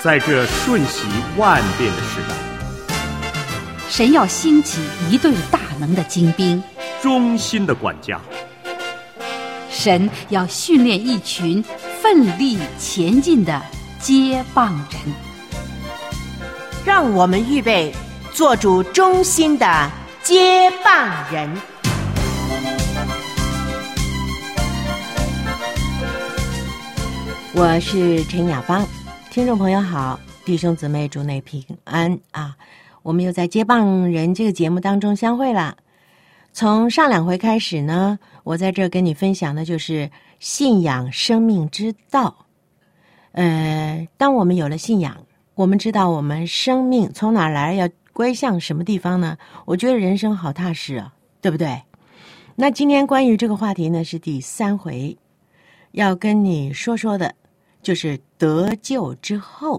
在这瞬息万变的时代， 神要兴起一队大能的精兵， 忠心的管家。 神要训练一群奋力前进的接棒人。 让我们预备做主忠心的接棒人。我是陈雅芳，听众朋友好，弟兄姊妹主内平安啊！我们又在接棒人这个节目当中相会了。从上两回开始呢，我在这跟你分享的就是信仰生命之道。当我们有了信仰，我们知道我们生命从哪来，要归向什么地方呢？我觉得人生好踏实啊，对不对？那今天关于这个话题呢，是第3回，要跟你说说的就是得救之后。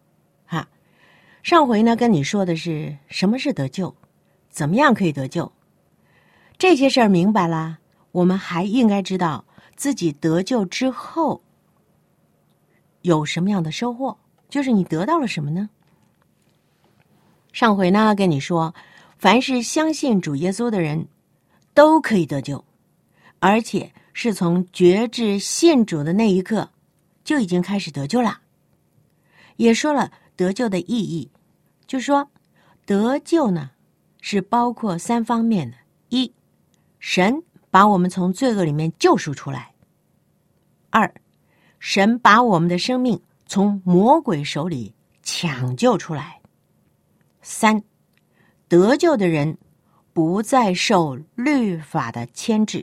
上回呢跟你说的是什么是得救，怎么样可以得救，这些事儿明白了，我们还应该知道自己得救之后有什么样的收获，就是你得到了什么呢？上回呢跟你说，凡是相信主耶稣的人都可以得救，而且是从决志信主的那一刻就已经开始得救了。也说了得救的意义，就是说得救呢是包括3方面的：一，神把我们从罪恶里面救赎出来；二，神把我们的生命从魔鬼手里抢救出来；三，得救的人不再受律法的牵制。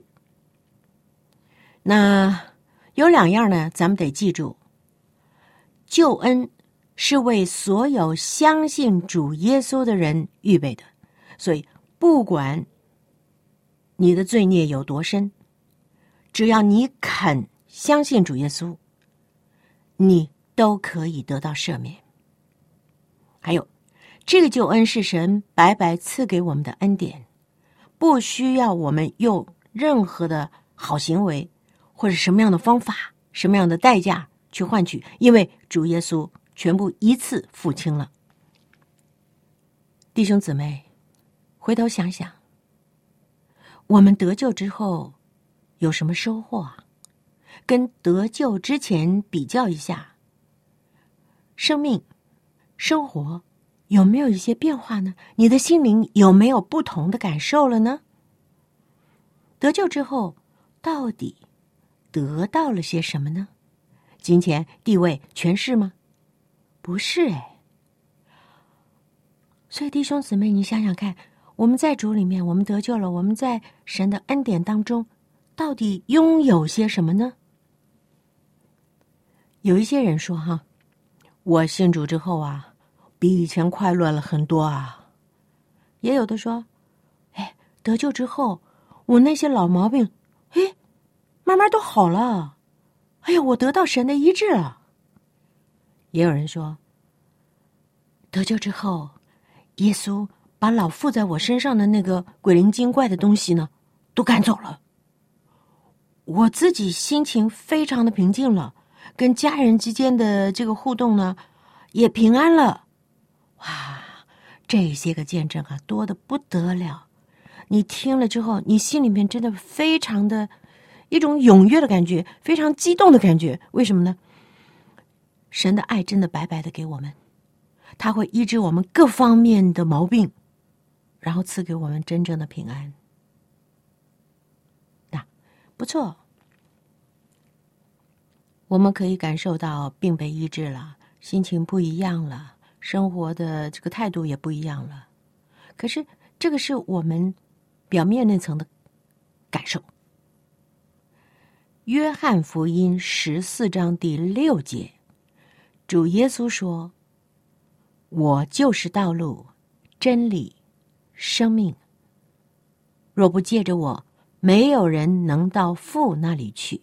那有2样呢，咱们得记住，救恩是为所有相信主耶稣的人预备的，所以不管你的罪孽有多深，只要你肯相信主耶稣，你都可以得到赦免。还有，这个救恩是神白白赐给我们的恩典，不需要我们用任何的好行为或者什么样的方法、什么样的代价去换取，因为主耶稣全部一次付清了。弟兄姊妹，回头想想，我们得救之后有什么收获啊？跟得救之前比较一下，生命、生活有没有一些变化呢？你的心灵有没有不同的感受了呢？得救之后到底得到了些什么呢？金钱、地位、权势吗？不是所以弟兄姊妹，你想想看，我们在主里面，我们得救了，我们在神的恩典当中到底拥有些什么呢？有一些人说我信主之后啊，比以前快乐了很多啊。也有的说，得救之后，我那些老毛病慢慢都好了，我得到神的医治了。也有人说，得救之后，耶稣把老附在我身上的那个鬼灵精怪的东西呢都赶走了，我自己心情非常的平静了，跟家人之间的这个互动呢也平安了。哇，这些个见证啊多得不得了，你听了之后，你心里面真的非常的一种踊跃的感觉，非常激动的感觉。为什么呢？神的爱真的白白的给我们，他会医治我们各方面的毛病，然后赐给我们真正的平安。不错，我们可以感受到病被医治了，心情不一样了，生活的这个态度也不一样了。可是这个是我们表面那层的感受。约翰福音14章第6节，主耶稣说，我就是道路、真理、生命，若不借着我，没有人能到父那里去。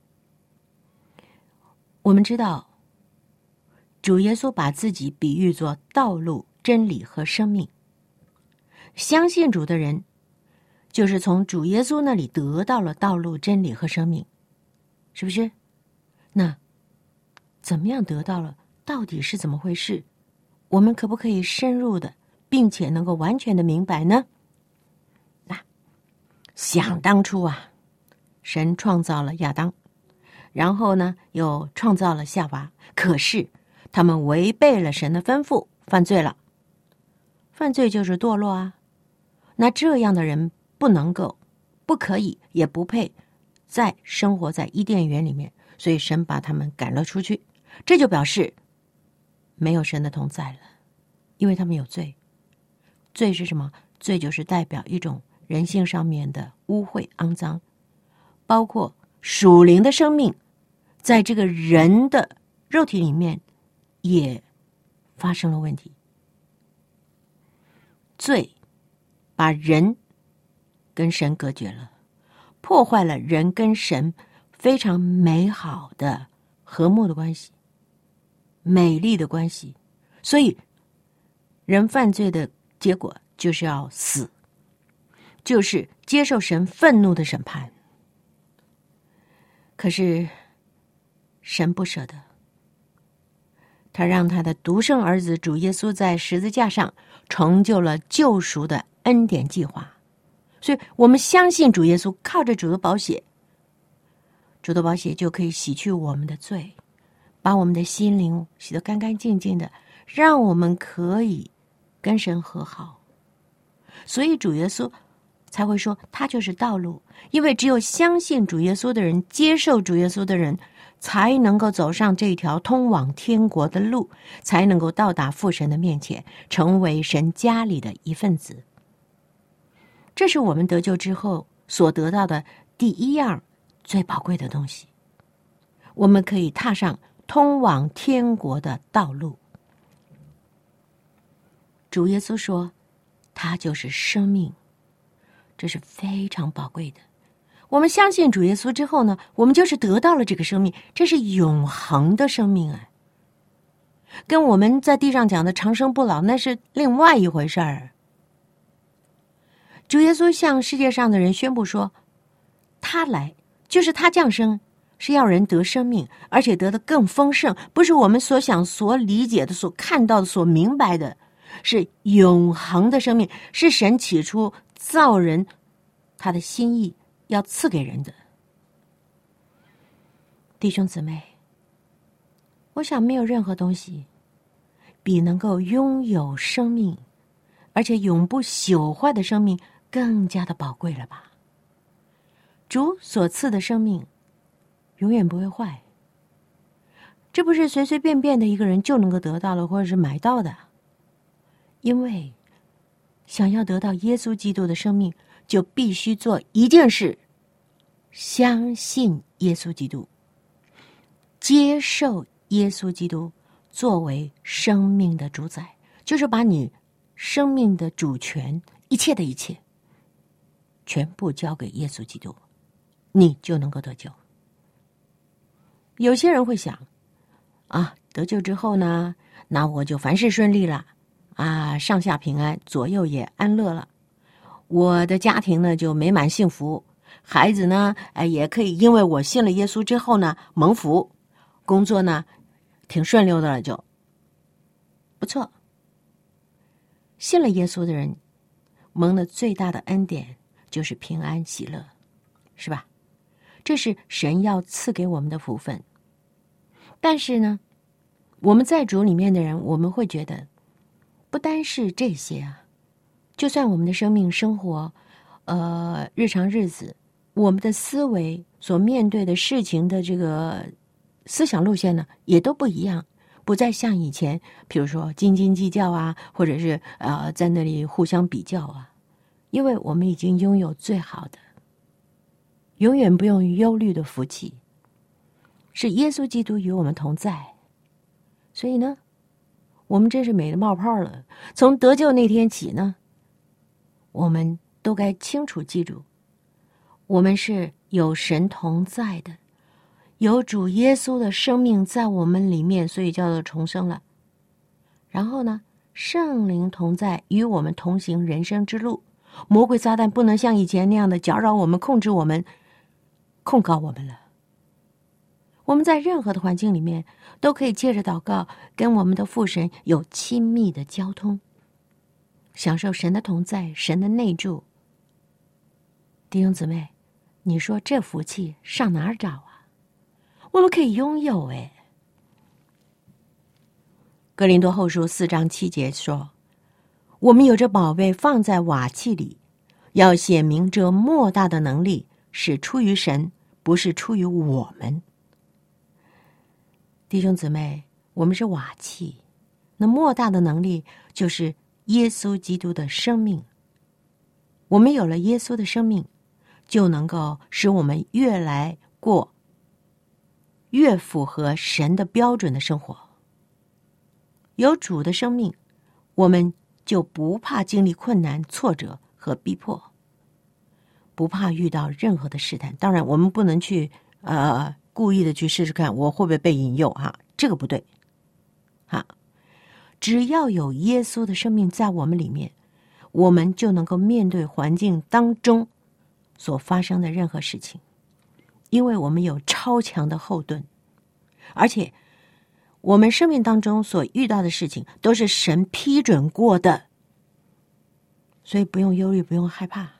我们知道，主耶稣把自己比喻作道路、真理和生命。相信主的人，就是从主耶稣那里得到了道路、真理和生命，是不是？那怎么样得到了到底是怎么回事？我们可不可以深入的，并且能够完全的明白呢？那想当初啊，神创造了亚当，然后呢又创造了夏娃，可是他们违背了神的吩咐，犯罪了。犯罪就是堕落啊。那这样的人不能够、不可以、也不配再生活在伊甸园里面，所以神把他们赶了出去。这就表示没有神的同在了，因为他们有罪。罪是什么？罪就是代表一种人性上面的污秽肮脏，包括属灵的生命在这个人的肉体里面也发生了问题。罪把人跟神隔绝了，破坏了人跟神非常美好的和睦的关系，美丽的关系。所以人犯罪的结果就是要死，就是接受神愤怒的审判。可是神不舍得，他让他的独生儿子主耶稣在十字架上成就了救赎的恩典计划。所以我们相信主耶稣，靠着主的宝血，主的宝血就可以洗去我们的罪，把我们的心灵洗得干干净净的，让我们可以跟神和好。所以主耶稣才会说他就是道路，因为只有相信主耶稣的人，接受主耶稣的人，才能够走上这条通往天国的路，才能够到达父神的面前，成为神家里的一份子。这是我们得救之后所得到的第一样最宝贵的东西，我们可以踏上通往天国的道路。主耶稣说他就是生命，这是非常宝贵的。我们相信主耶稣之后呢，我们就是得到了这个生命，这是永恒的生命啊，跟我们在地上讲的长生不老那是另外一回事儿。主耶稣向世界上的人宣布说，他来就是他降生，是要人得生命，而且得的更丰盛，不是我们所想所理解的、所看到的、所明白的，是永恒的生命，是神起初造人他的心意要赐给人的。弟兄姊妹，我想没有任何东西比能够拥有生命，而且永不朽坏的生命更加的宝贵了吧？主所赐的生命永远不会坏，这不是随随便便的一个人就能够得到了或者是买到的。因为想要得到耶稣基督的生命，就必须做一件事，相信耶稣基督，接受耶稣基督作为生命的主宰，就是把你生命的主权，一切的一切全部交给耶稣基督，你就能够得救。有些人会想啊，得救之后呢，那我就凡事顺利了啊，上下平安，左右也安乐了，我的家庭呢就美满幸福，孩子呢也可以因为我信了耶稣之后呢蒙福，工作呢挺顺溜的了，就不错。信了耶稣的人蒙了最大的恩典就是平安喜乐，是吧？这是神要赐给我们的福分。但是呢，我们在主里面的人，我们会觉得不单是这些啊，就算我们的生命生活日常日子，我们的思维所面对的事情的这个思想路线呢也都不一样，不再像以前比如说斤斤计较啊，或者是在那里互相比较啊，因为我们已经拥有最好的永远不用忧虑的福气，是耶稣基督与我们同在。所以呢，我们真是美得冒泡了。从得救那天起呢，我们都该清楚记住，我们是有神同在的，有主耶稣的生命在我们里面，所以叫做重生了。然后呢，圣灵同在，与我们同行人生之路，魔鬼撒旦不能像以前那样的搅扰我们、控制我们、控告我们了。 我们在任何的环境里面，都可以借着祷告跟我们的父神有亲密的交通，享受神的同在，神的内住。弟兄姊妹，你说这福气上哪儿找啊？我们可以拥有哎。哥林多后书4章7节说，我们有这宝贝放在瓦器里，要显明这莫大的能力是出于神，不是出于我们。弟兄姊妹，我们是瓦器，那莫大的能力就是耶稣基督的生命。我们有了耶稣的生命，就能够使我们越来过越符合神的标准的生活。有主的生命，我们就不怕经历困难、挫折和逼迫，不怕遇到任何的试探。当然我们不能去故意的去试试看我会不会被引诱哈，这个不对哈。只要有耶稣的生命在我们里面，我们就能够面对环境当中所发生的任何事情，因为我们有超强的后盾，而且我们生命当中所遇到的事情都是神批准过的，所以不用忧虑，不用害怕。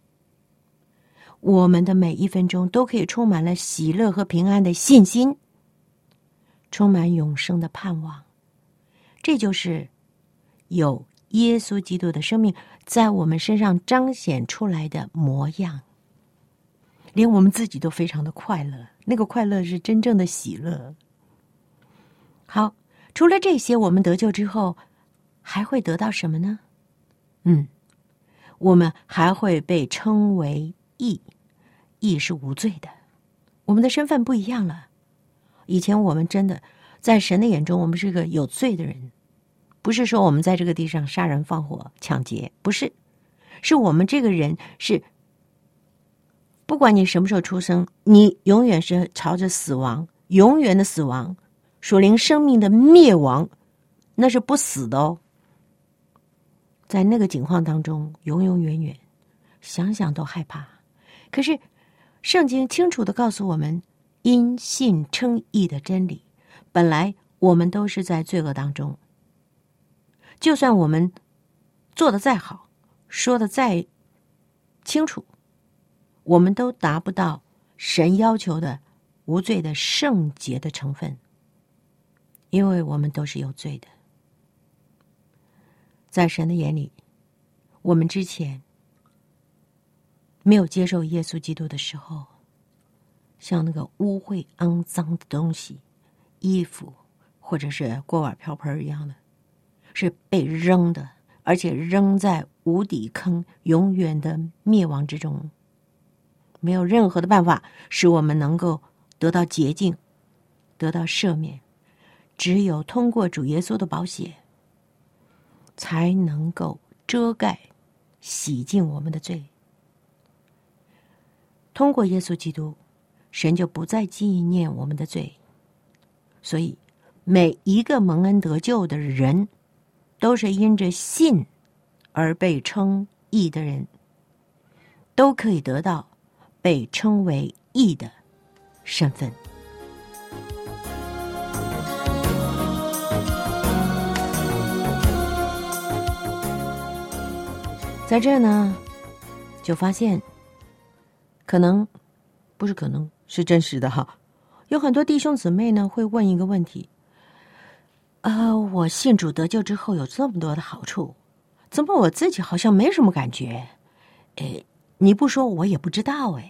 我们的每一分钟都可以充满了喜乐和平安的信心，充满永生的盼望。这就是有耶稣基督的生命在我们身上彰显出来的模样，连我们自己都非常的快乐，那个快乐是真正的喜乐。好，除了这些，我们得救之后还会得到什么呢？我们还会被称为义，义是无罪的。我们的身份不一样了。以前我们真的在神的眼中，我们是个有罪的人，不是说我们在这个地上杀人放火抢劫，不是，是我们这个人是，不管你什么时候出生，你永远是朝着死亡，永远的死亡，属灵生命的灭亡，那是不死的哦。在那个境况当中，永永远远，想想都害怕。可是圣经清楚地告诉我们，因信称义的真理，本来我们都是在罪恶当中，就算我们做得再好，说得再清楚，我们都达不到神要求的无罪的圣洁的成分，因为我们都是有罪的。在神的眼里，我们之前没有接受耶稣基督的时候，像那个污秽肮脏的东西，衣服或者是锅碗瓢盆一样的，是被扔的，而且扔在无底坑，永远的灭亡之中。没有任何的办法使我们能够得到洁净，得到赦免，只有通过主耶稣的宝血，才能够遮盖洗净我们的罪。通过耶稣基督，神就不再纪念我们的罪。所以每一个蒙恩得救的人，都是因着信而被称义的人，都可以得到被称为义的身份。在这呢，就发现是真实的哈。有很多弟兄姊妹呢会问一个问题，我信主得救之后有这么多的好处，怎么我自己好像没什么感觉？你不说我也不知道哎。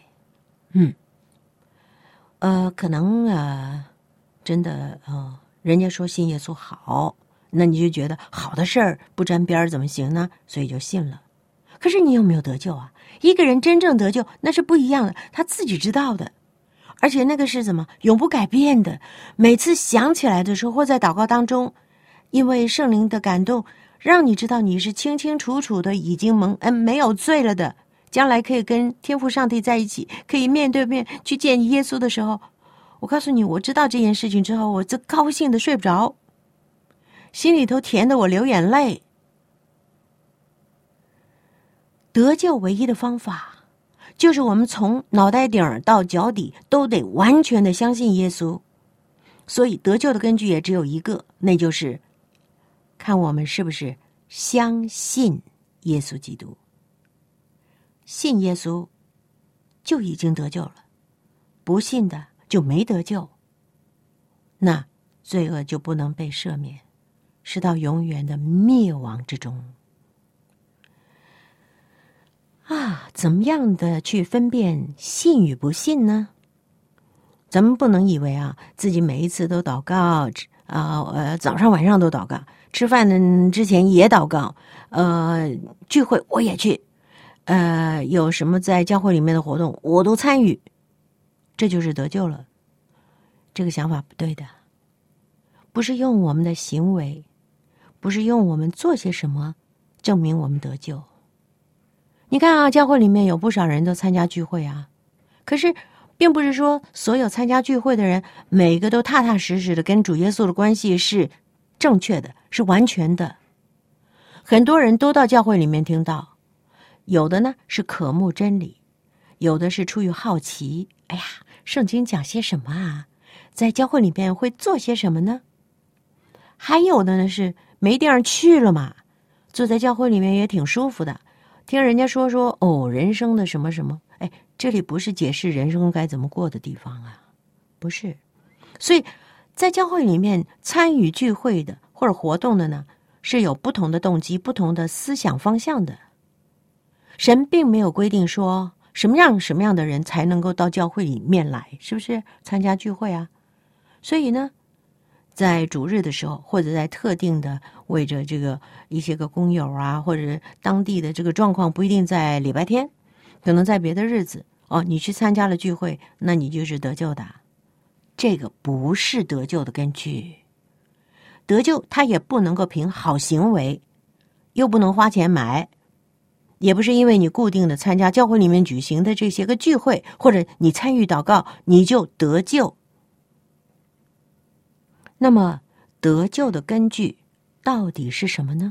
可能真的人家说信耶稣好，那你就觉得好的事儿不沾边怎么行呢？所以就信了。可是你有没有得救啊？一个人真正得救那是不一样的，他自己知道的，而且那个是怎么永不改变的。每次想起来的时候，或在祷告当中，因为圣灵的感动，让你知道你是清清楚楚的已经蒙恩没有罪了的，将来可以跟天父上帝在一起，可以面对面去见耶稣的时候，我告诉你，我知道这件事情之后，我这高兴的睡不着，心里头甜的我流眼泪。得救唯一的方法就是我们从脑袋顶到脚底都得完全的相信耶稣。所以得救的根据也只有一个，那就是看我们是不是相信耶稣基督。信耶稣就已经得救了，不信的就没得救，那罪恶就不能被赦免，是到永远的灭亡之中。怎么样的去分辨信与不信呢？咱们不能以为自己每一次都祷告，早上晚上都祷告，吃饭之前也祷告，聚会我也去，有什么在教会里面的活动我都参与，这就是得救了。这个想法不对的，不是用我们的行为，不是用我们做些什么证明我们得救。你看教会里面有不少人都参加聚会可是并不是说所有参加聚会的人每个都踏踏实实的跟主耶稣的关系是正确的，是完全的。很多人都到教会里面听道，有的呢是渴慕真理，有的是出于好奇，圣经讲些什么在教会里面会做些什么呢？还有的呢是没地方去了嘛，坐在教会里面也挺舒服的，听人家说人生的什么什么，这里不是解释人生该怎么过的地方不是。所以在教会里面参与聚会的或者活动的呢，是有不同的动机、不同的思想方向的。神并没有规定说什么样的人才能够到教会里面来，是不是参加聚会所以呢，在主日的时候，或者在特定的为着这个一些个工友或者当地的这个状况，不一定在礼拜天，可能在别的日子你去参加了聚会，那你就是得救的。这个不是得救的根据。得救他也不能够凭好行为，又不能花钱买，也不是因为你固定的参加教会里面举行的这些个聚会，或者你参与祷告你就得救。那么得救的根据到底是什么呢？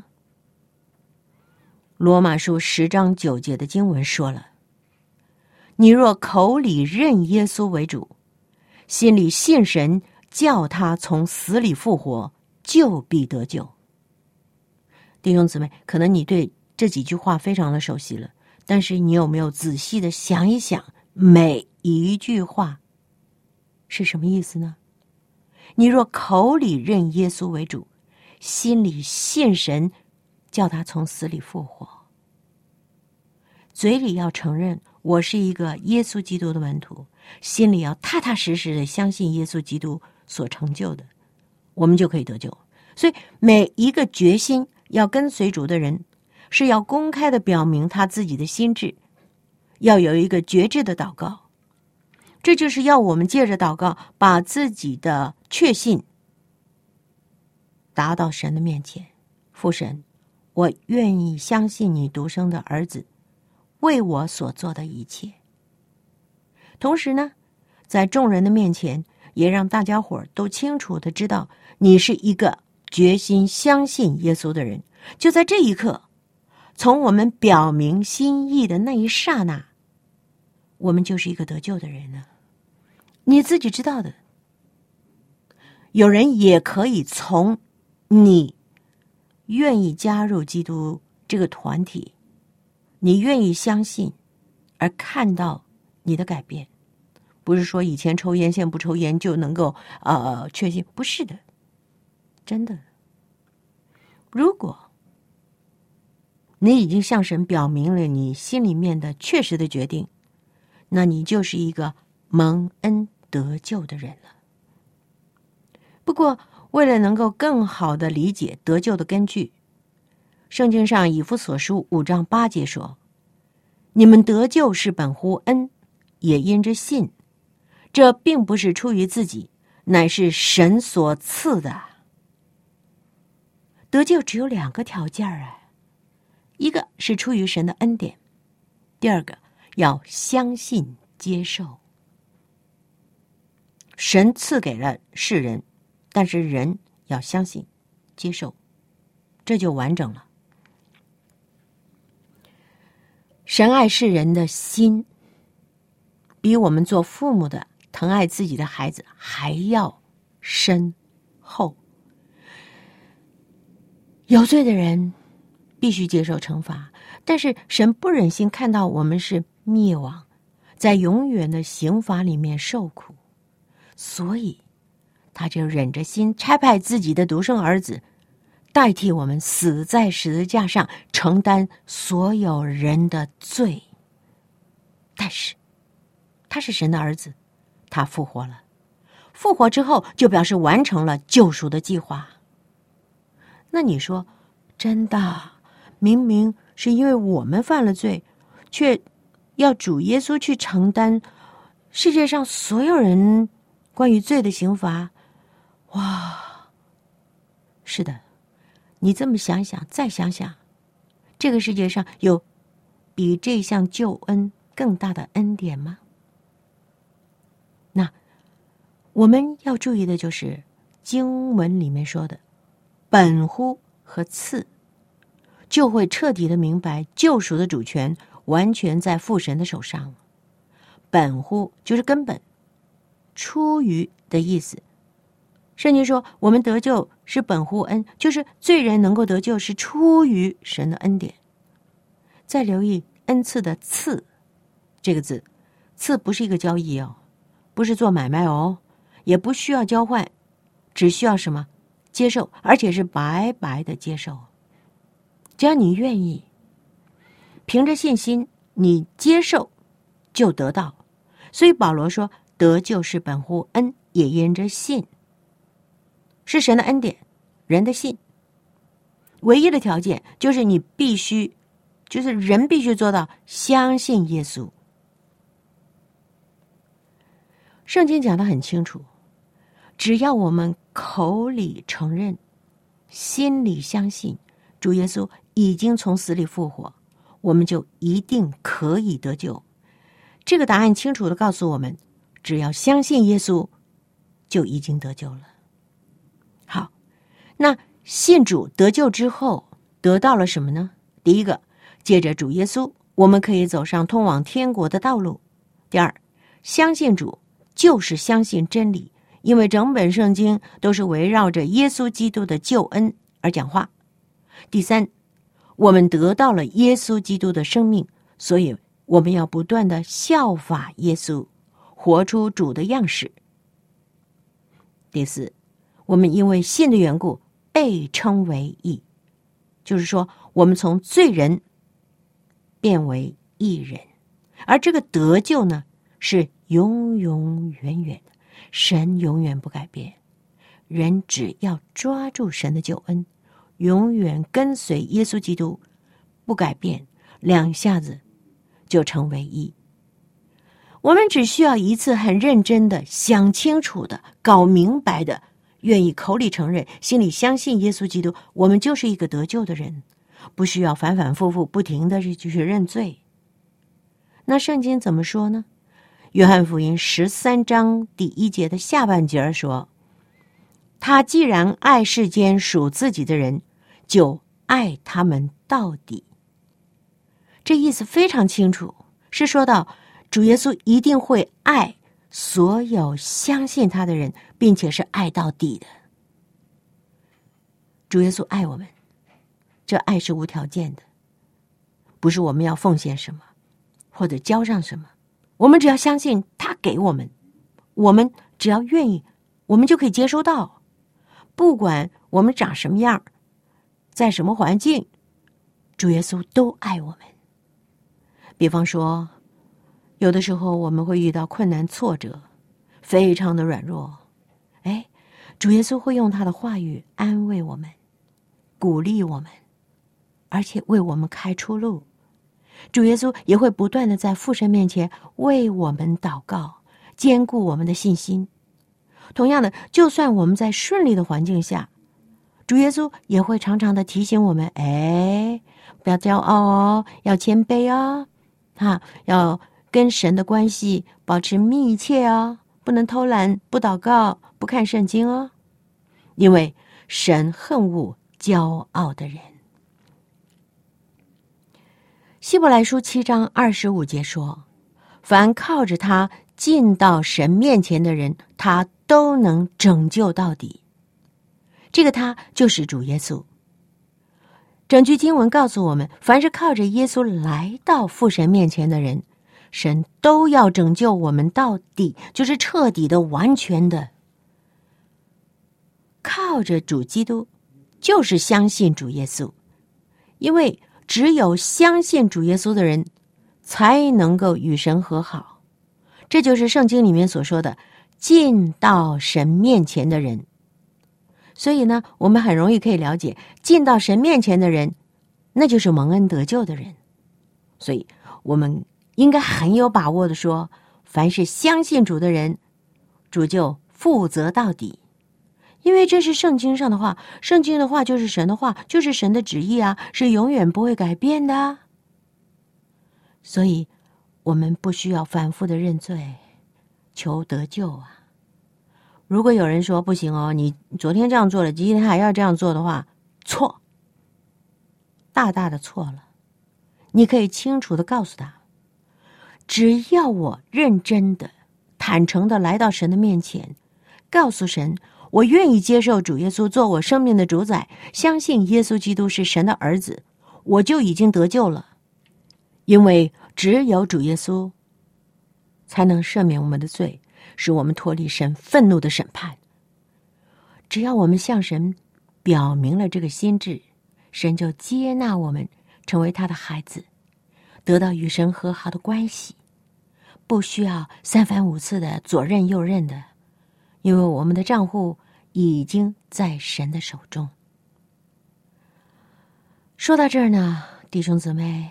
罗马书10章9节的经文说了，你若口里认耶稣为主，心里信神叫他从死里复活，就必得救。弟兄姊妹，可能你对这几句话非常的熟悉了，但是你有没有仔细的想一想每一句话是什么意思呢？你若口里认耶稣为主，心里信神叫他从死里复活，嘴里要承认我是一个耶稣基督的门徒，心里要踏踏实实的相信耶稣基督所成就的，我们就可以得救。所以每一个决心要跟随主的人，是要公开的表明他自己的心志，要有一个决志的祷告。这就是要我们借着祷告把自己的确信达到神的面前。父神，我愿意相信你独生的儿子为我所做的一切。同时呢，在众人的面前也让大家伙都清楚的知道你是一个决心相信耶稣的人。就在这一刻，从我们表明心意的那一刹那，我们就是一个得救的人了。你自己知道的。有人也可以从你愿意加入基督这个团体，你愿意相信而看到你的改变。不是说以前抽烟现在不抽烟就能够确信，不是的，真的。如果你已经向神表明了你心里面的确实的决定，那你就是一个蒙恩得救的人了。不过为了能够更好的理解得救的根据，圣经上以弗所书5章8节说，你们得救是本乎恩，也因着信，这并不是出于自己，乃是神所赐的。得救只有2个条件一个是出于神的恩典，第二个要相信接受。神赐给了世人，但是人要相信接受，这就完整了。神爱世人的心比我们做父母的疼爱自己的孩子还要深厚。有罪的人必须接受惩罚，但是神不忍心看到我们是灭亡，在永远的刑罚里面受苦，所以他就忍着心差派自己的独生儿子代替我们死在十字架上，承担所有人的罪。但是他是神的儿子，他复活了，复活之后就表示完成了救赎的计划。那你说，真的，明明是因为我们犯了罪，却要主耶稣去承担世界上所有人关于罪的刑罚？哇，是的，你这么想想，再想想，这个世界上有比这项救恩更大的恩典吗？那我们要注意的就是经文里面说的本乎和次，就会彻底的明白救赎的主权完全在父神的手上。本乎就是根本，出于的意思。圣经说我们得救是本乎恩，就是罪人能够得救是出于神的恩典。再留意恩赐的赐这个字，赐不是一个交易哦，不是做买卖哦，也不需要交换，只需要什么？接受，而且是白白的接受。只要你愿意，凭着信心，你接受就得到。所以保罗说，得救是本乎恩，也因着信。是神的恩典，人的信。唯一的条件就是你必须，就是人必须做到相信耶稣。圣经讲得很清楚，只要我们口里承认，心里相信主耶稣已经从死里复活，我们就一定可以得救。这个答案清楚地告诉我们，只要相信耶稣，就已经得救了。好，那信主得救之后得到了什么呢？第一个，借着主耶稣，我们可以走上通往天国的道路。第二，相信主就是相信真理，因为整本圣经都是围绕着耶稣基督的救恩而讲话。第三，我们得到了耶稣基督的生命，所以我们要不断的效法耶稣，活出主的样式。第四，我们因为信的缘故被称为义，就是说我们从罪人变为义人。而这个得救呢，是永永远远的，神永远不改变。人只要抓住神的救恩，永远跟随耶稣基督，不改变，两下子就成为义。我们只需要一次很认真的想清楚的搞明白的，愿意口里承认，心里相信耶稣基督，我们就是一个得救的人，不需要反反复复不停的去认罪。那圣经怎么说呢？约翰福音13章第1节的下半节说，他既然爱世间属自己的人，就爱他们到底。这意思非常清楚，是说到主耶稣一定会爱所有相信他的人，并且是爱到底的。主耶稣爱我们，这爱是无条件的，不是我们要奉献什么或者交上什么，我们只要相信他给我们，我们只要愿意，我们就可以接收到。不管我们长什么样，在什么环境，主耶稣都爱我们。比方说，有的时候我们会遇到困难挫折，非常的软弱，主耶稣会用他的话语安慰我们，鼓励我们，而且为我们开出路。主耶稣也会不断的在父神面前为我们祷告，坚固我们的信心。同样的，就算我们在顺利的环境下，主耶稣也会常常的提醒我们，不要骄傲哦，要谦卑哦，要跟神的关系保持密切哦，不能偷懒，不祷告，不看圣经哦，因为神恨恶骄傲的人。希伯来书7章25节说， 凡靠着他进到神面前的人，他都能拯救到底。这个他就是主耶稣。整句经文告诉我们，凡是靠着耶稣来到父神面前的人，神都要拯救我们到底，就是彻底的、完全的。靠着主基督，就是相信主耶稣，因为只有相信主耶稣的人，才能够与神和好。这就是圣经里面所说的进到神面前的人。所以呢，我们很容易可以了解，进到神面前的人，那就是蒙恩得救的人。所以我们应该很有把握的说，凡是相信主的人，主就负责到底。因为这是圣经上的话，圣经的话就是神的话，就是神的旨意啊，是永远不会改变的。所以我们不需要反复的认罪，求得救啊。如果有人说不行哦，你昨天这样做了，今天还要这样做的话，错，大大的错了。你可以清楚的告诉他，只要我认真的、坦诚的来到神的面前，告诉神，我愿意接受主耶稣做我生命的主宰，相信耶稣基督是神的儿子，我就已经得救了。因为只有主耶稣才能赦免我们的罪，使我们脱离神愤怒的审判。只要我们向神表明了这个心志，神就接纳我们成为他的孩子，得到与神和好的关系，不需要三番五次的左认右认的，因为我们的账户已经在神的手中。说到这儿呢，弟兄姊妹，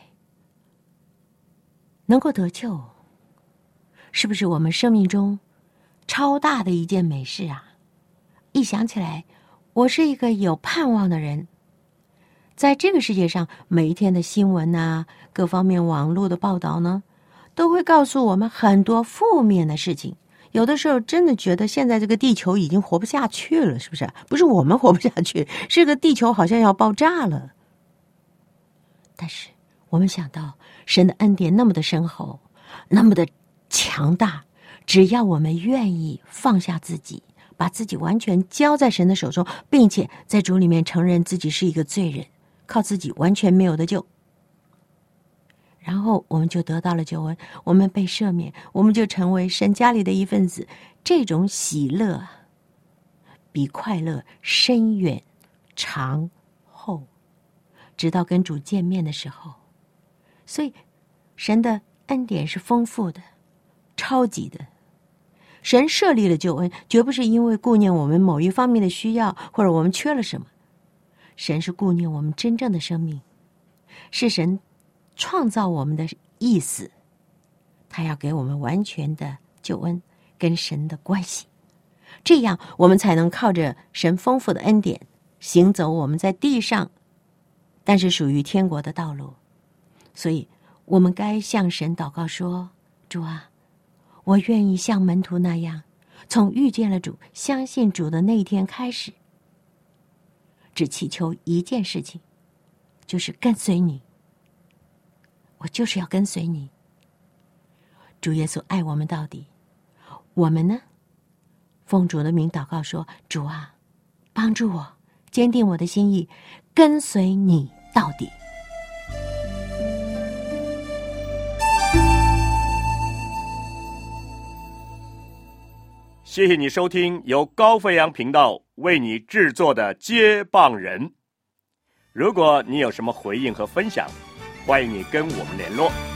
能够得救，是不是我们生命中超大的一件美事啊？一想起来，我是一个有盼望的人。在这个世界上，每一天的新闻啊，各方面网络的报道呢，都会告诉我们很多负面的事情。有的时候真的觉得现在这个地球已经活不下去了，是不是？不是我们活不下去，是个地球好像要爆炸了。但是我们想到神的恩典那么的深厚，那么的强大，只要我们愿意放下自己，把自己完全交在神的手中，并且在主里面承认自己是一个罪人，靠自己完全没有的救，然后我们就得到了救恩，我们被赦免，我们就成为神家里的一份子。这种喜乐比快乐深远长厚，直到跟主见面的时候。所以神的恩典是丰富的，超级的。神设立了救恩，绝不是因为顾念我们某一方面的需要，或者我们缺了什么。神是顾念我们真正的生命，是神创造我们的意思，他要给我们完全的救恩跟神的关系，这样我们才能靠着神丰富的恩典行走我们在地上但是属于天国的道路。所以我们该向神祷告说，主啊，我愿意像门徒那样，从遇见了主、相信主的那一天开始，只祈求一件事情，就是跟随你。我就是要跟随你。主耶稣爱我们到底，我们呢，奉主的名祷告说，主啊，帮助我，坚定我的心意，跟随你到底。 谢谢你收听由高飞扬频道为你制作的接棒人。如果你有什么回应和分享，欢迎你跟我们联络。